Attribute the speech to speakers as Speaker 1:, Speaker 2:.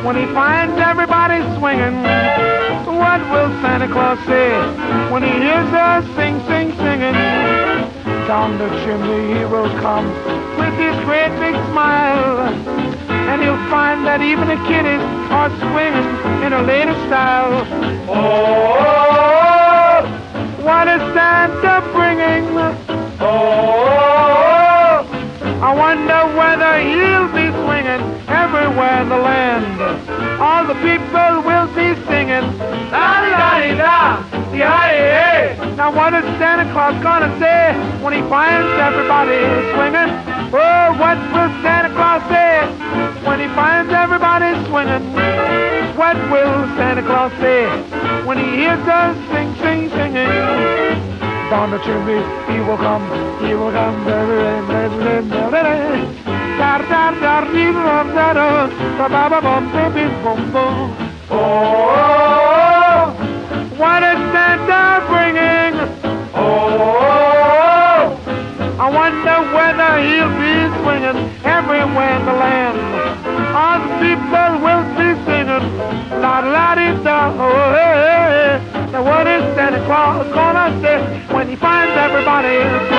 Speaker 1: when he finds everybody swinging? What will Santa Claus say when he hears us sing, sing, singing? Down the chimney he will come with his great big smile, and he'll find that even the kiddies are swinging in a latest style. Oh, what is Santa bringing? Oh, I wonder whether he'll be swinging everywhere in the land. All the people will be singing la-di-da-di-da, yeah. Now what is Santa Claus gonna say when he finds everybody swinging? Oh, what will Santa Claus say when he finds everybody swinging? What will Santa Claus say when he hears us sing, sing, singing? Down the chimney he will come, he will come. Oh, what is Santa bringing? Oh, I wonder whether he'll be swinging everywhere in the land. All the people will be singing la-di-da-di-da. Oh, hey, hey. Now what is Santa Claus gonna say when he finds everybody